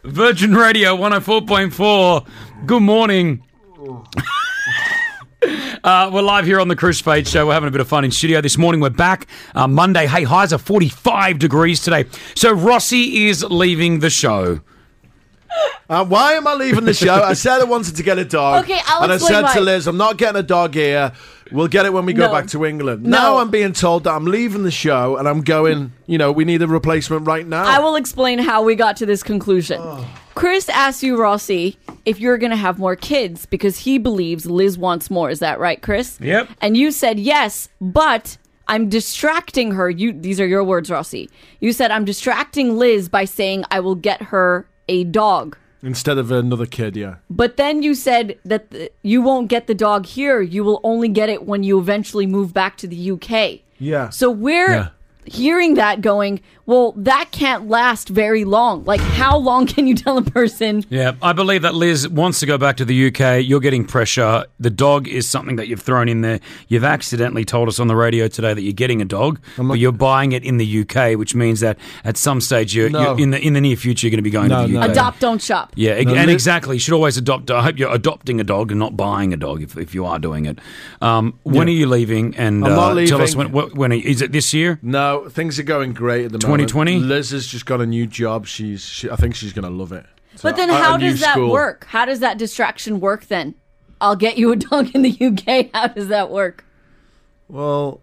Virgin Radio 104.4. Good morning. We're live here on the Chris Page Show. We're having a bit of fun in studio this morning. We're back Monday. Hey, highs are 45 degrees today. So Rossi is leaving the show. Why am I leaving the show? I said I wanted to get a dog. Okay, I'll and I explain said to why. Liz, I'm not getting a dog here. We'll get it when we go No. back to England. No. Now I'm being told that I'm leaving the show and I'm going, we need a replacement right now. I will explain how we got to this conclusion. Chris asked you, Rossi, if you're going to have more kids because he believes Liz wants more. Is that right, Chris? Yep. And you said yes, but I'm distracting her. These are your words, Rossi. You said I'm distracting Liz by saying I will get her a dog. Instead of another kid, yeah. But then you said that you won't get the dog here. You will only get it when you eventually move back to the UK. Yeah. So we're hearing that going, well, that can't last very long. Like, how long can you tell a person? Yeah, I believe that Liz wants to go back to the UK. You're getting pressure. The dog is something that you've thrown in there. You've accidentally told us on the radio today that you're getting a dog, but you're buying it in the UK, which means that at some stage you're in the near future you're going to be going to the UK. Adopt, don't shop. Yeah, and exactly. You should always adopt. I hope you're adopting a dog and not buying a dog if you are doing it. When are you leaving? And I'm not tell us leaving. when is it this year? No, things are going great at the 2020? moment. Liz has just got a new job. I think she's going to love it. So, But then a how new does that school. work? How does that distraction work then? I'll get you a dog in the UK. How does that work? Well,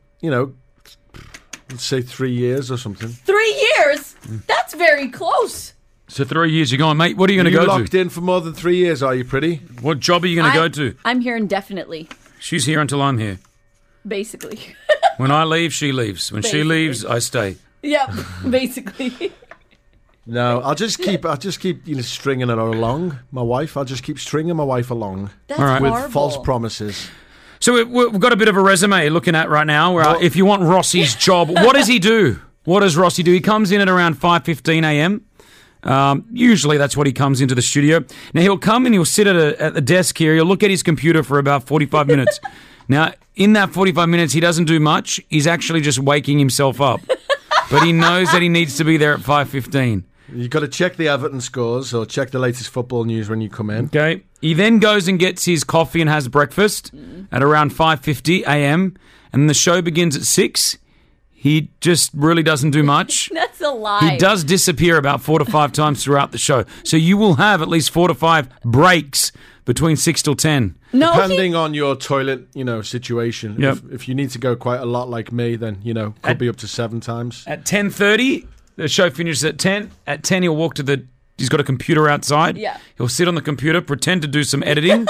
let's say 3 years or something. 3 years? That's very close. So 3 years you're going, mate. What are you going Are to you go locked to? in for more than 3 years, are you, pretty? What job are you going to go to? I'm here indefinitely, She's here until I'm here. basically. When I leave, she leaves. When she Basically. leaves, I stay. Yeah, basically. No, I'll just keep stringing her along. My wife, I'll just keep stringing my wife along That's All right. with horrible. false promises. So we've got a bit of a resume looking at right now. If you want Rossi's job, what does he do? What does Rossi do? He comes in at around 5:15 a.m. Usually that's what he comes into the studio. Now he'll come and he'll sit at the desk here. He'll look at his computer for about 45 minutes. Now, in that 45 minutes, he doesn't do much. He's actually just waking himself up. But he knows that he needs to be there at 5:15. You've got to check the Everton scores or check the latest football news when you come in. Okay. He then goes and gets his coffee and has breakfast at around 5:50 a.m. And the show begins at 6. He just really doesn't do much. That's a lie. He does disappear about 4 to 5 times throughout the show. So you will have at least 4 to 5 breaks between 6 till 10. No, Depending on your toilet, situation. Yep. If you need to go quite a lot like me, then, could be up to 7 times. At 10:30, the show finishes at 10. At 10, he'll walk to he's got a computer outside. Yeah. He'll sit on the computer, pretend to do some editing.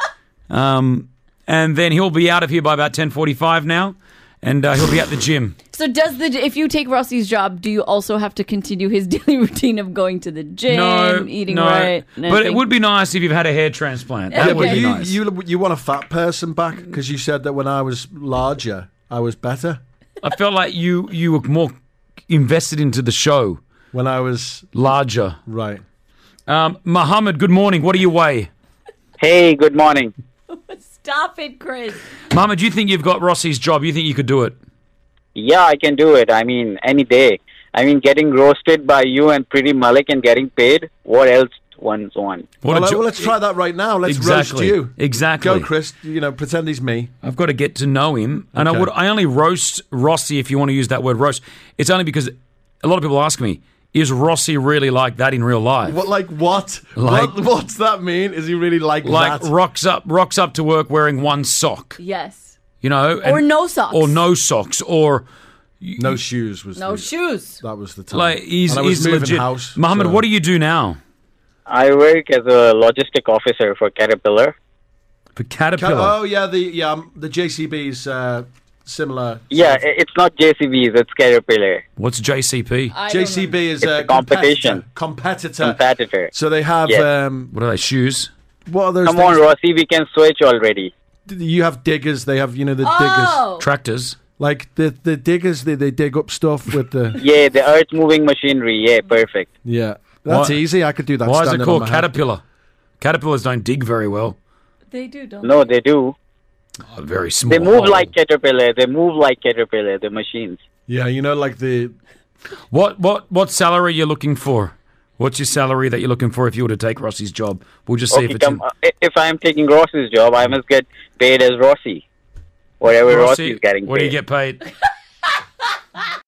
And then he'll be out of here by about 10:45 now. And he'll be at the gym. So if you take Rossi's job, do you also have to continue his daily routine of going to the gym, eating right? But it would be nice if you've had a hair transplant. Yeah, That would but be you, nice. you want a fat person back because you said that when I was larger, I was better. I felt like you were more invested into the show, When I was larger. right. Mohammed, good morning. What do you weigh? Hey, good morning. Stop it, Chris. Mohammed, do you think you've got Rossi's job? You think you could do it? Yeah, I can do it. I mean, any day. I mean, getting roasted by you and Pretty Malik and getting paid, what else one want? What Well, a jo- let's try that right now. Let's Exactly. roast you. Exactly. Go, Chris. Pretend he's me. I've got to get to know him. And Okay. I only roast Rossi, if you want to use that word roast. It's only because a lot of people ask me, is Rossi really like that in real life? What? Like what? Like- What's that mean? Is he really like Like that? rocks up to work wearing one sock, Yes. Or no socks. or no socks, or No shoes was No the, shoes. That was the time. like he's And I was moving legit. house. Mohammed, so- what do you do now I work as a logistic officer for Caterpillar. for Caterpillar? Oh yeah, the JCB's similar. Yeah, it's not JCBs, it's Caterpillar. What's JCP? I don't JCB know. is It's a a competition. Competitor. Competitor. So they have Yes. What are they? Shoes? what are those Come things? on, Rossi, we can switch already. You have diggers. They have the diggers. Oh. Tractors? Like the diggers, they dig up stuff with the Yeah, the earth moving machinery. Yeah, perfect. yeah. That's Why- easy. I could do that. Why is it standing called on my head. Caterpillar? Caterpillars don't dig very well. They do, don't No, they do. Oh, very small. They move hole. like Caterpillar. They move like Caterpillar, the machines. Yeah, like the What salary are you looking for? What's your salary that you're looking for if you were to take Rossi's job? We'll just see if it's... If I'm taking Rossi's job, I must get paid as Rossi. Whatever Rossi's getting paid. What do you get paid?